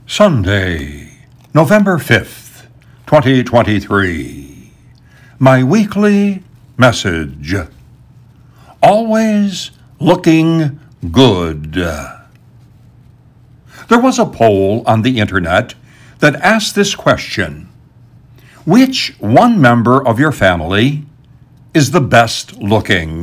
Sunday, November 5th, 2023. My weekly message. Always looking good. There was a poll on the internet that asked this question: which one member of your family is the best looking?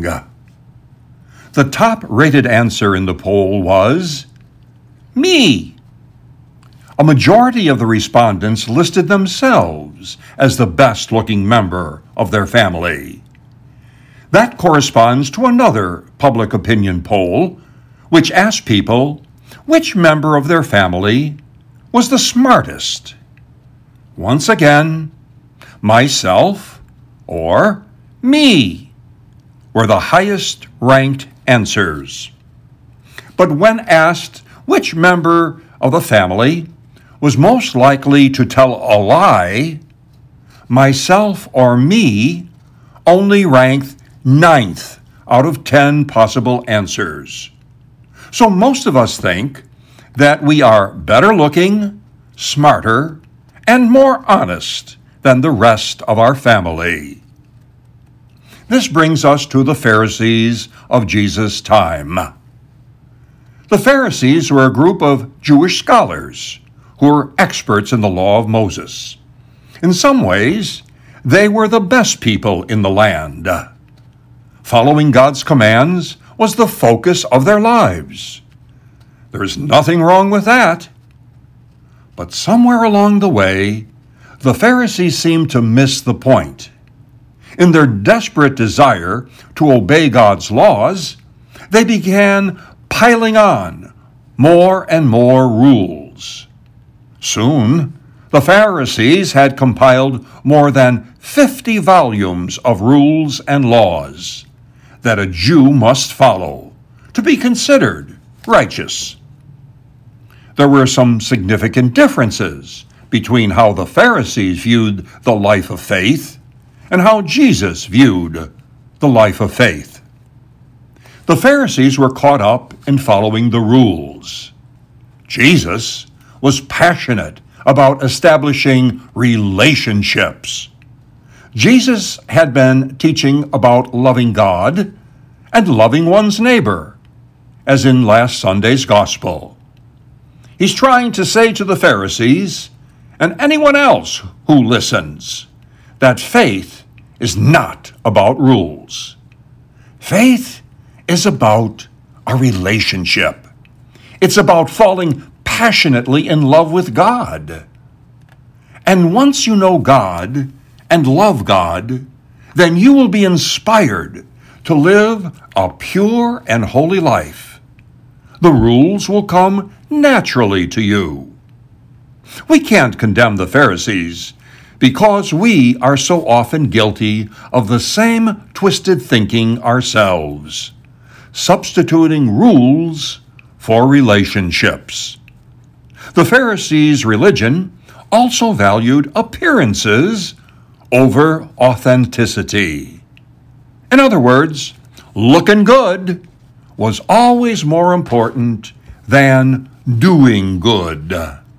The top-rated answer in the poll was me. A majority of the respondents listed themselves as the best-looking member of their family. That corresponds to another public opinion poll, which asked people which member of their family was the smartest. Once again, myself or me were the highest-ranked answers. But when asked which member of the family was most likely to tell a lie, myself or me only ranked 9th out of 10 possible answers. So most of us think that we are better looking, smarter, and more honest than the rest of our family. This brings us to the Pharisees of Jesus' time. The Pharisees were a group of Jewish scholars who were experts in the law of Moses. In some ways, they were the best people in the land. Following God's commands was the focus of their lives. There's nothing wrong with that. But somewhere along the way, the Pharisees seemed to miss the point. In their desperate desire to obey God's laws, they began piling on more and more rules. Soon, the Pharisees had compiled more than 50 volumes of rules and laws that a Jew must follow to be considered righteous. There were some significant differences between how the Pharisees viewed the life of faith and how Jesus viewed the life of faith. The Pharisees were caught up in following the rules. Jesus was passionate about establishing relationships. Jesus had been teaching about loving God and loving one's neighbor, as in last Sunday's gospel. He's trying to say to the Pharisees and anyone else who listens that faith is not about rules. Faith is about a relationship. It's about falling passionately in love with God. And once you know God and love God, then you will be inspired to live a pure and holy life. The rules will come naturally to you. We can't condemn the Pharisees because we are so often guilty of the same twisted thinking ourselves, substituting rules for relationships. The Pharisees' religion also valued appearances over authenticity. In other words, looking good was always more important than doing good.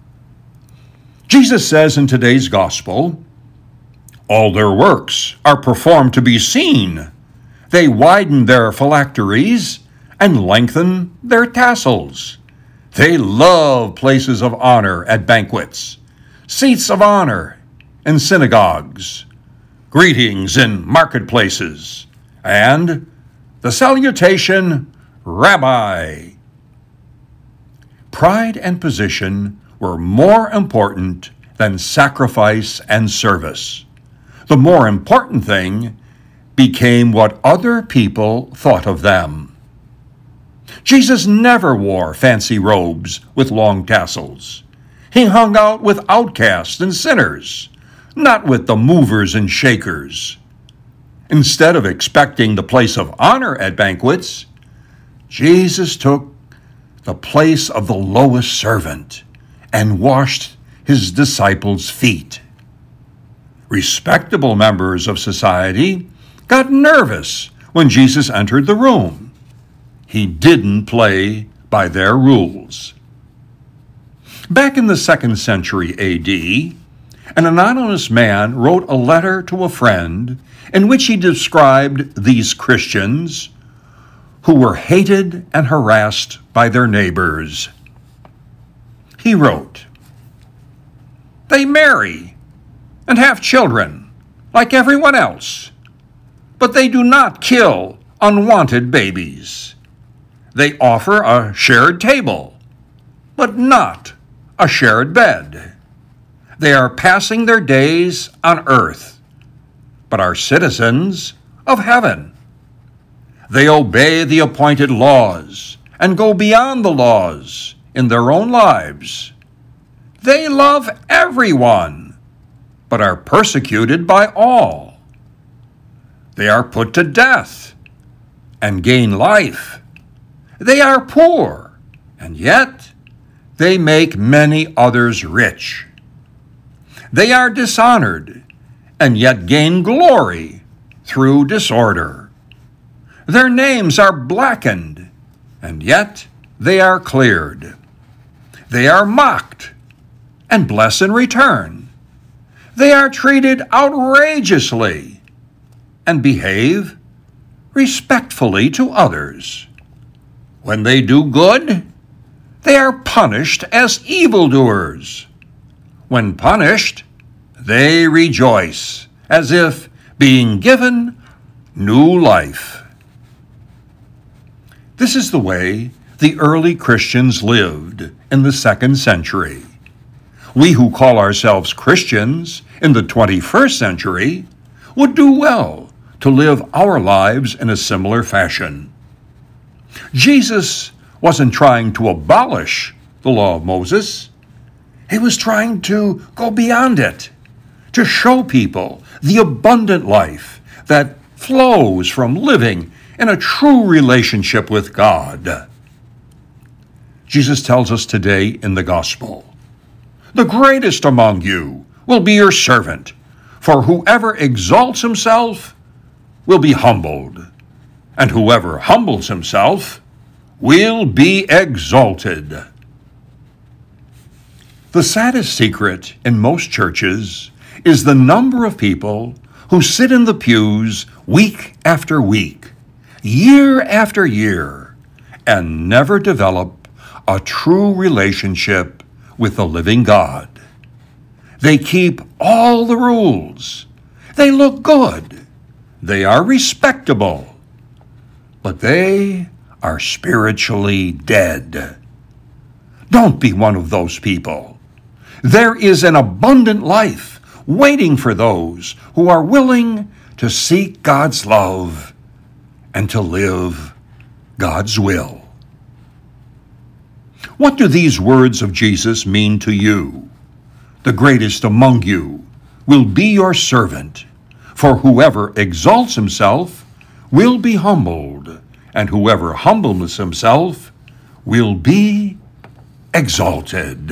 Jesus says in today's gospel, all their works are performed to be seen. They widen their phylacteries and lengthen their tassels. They love places of honor at banquets, seats of honor in synagogues, greetings in marketplaces, and the salutation, Rabbi. Pride and position were more important than sacrifice and service. The more important thing became what other people thought of them. Jesus never wore fancy robes with long tassels. He hung out with outcasts and sinners, not with the movers and shakers. Instead of expecting the place of honor at banquets, Jesus took the place of the lowest servant and washed his disciples' feet. Respectable members of society got nervous when Jesus entered the room. He didn't play by their rules. Back in the 2nd century AD, an anonymous man wrote a letter to a friend in which he described these Christians who were hated and harassed by their neighbors. He wrote, "They marry and have children like everyone else, but they do not kill unwanted babies. They offer a shared table, but not a shared bed. They are passing their days on earth, but are citizens of heaven. They obey the appointed laws and go beyond the laws in their own lives. They love everyone, but are persecuted by all. They are put to death and gain life. They are poor, and yet they make many others rich. They are dishonored, and yet gain glory through disorder. Their names are blackened, and yet they are cleared. They are mocked, and bless in return. They are treated outrageously, and behave respectfully to others. When they do good, they are punished as evildoers. When punished, they rejoice, as if being given new life." This is the way the early Christians lived in the 2nd century. We who call ourselves Christians in the 21st century would do well to live our lives in a similar fashion. Jesus wasn't trying to abolish the law of Moses. He was trying to go beyond it, to show people the abundant life that flows from living in a true relationship with God. Jesus tells us today in the gospel, "The greatest among you will be your servant, for whoever exalts himself will be humbled, and whoever humbles himself will be exalted." The saddest secret in most churches is the number of people who sit in the pews week after week, year after year, and never develop a true relationship with the living God. They keep all the rules. They look good. They are respectable. But they are spiritually dead. Don't be one of those people. There is an abundant life waiting for those who are willing to seek God's love and to live God's will. What do these words of Jesus mean to you? "The greatest among you will be your servant, for whoever exalts himself will be humbled, and whoever humbles himself will be exalted."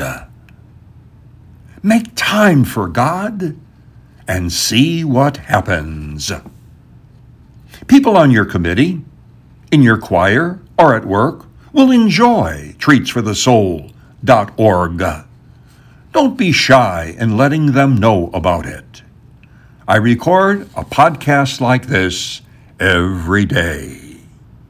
Make time for God and see what happens. People on your committee, in your choir, or at work will enjoy treatsforthesoul.org. Don't be shy in letting them know about it. I record a podcast like this every day.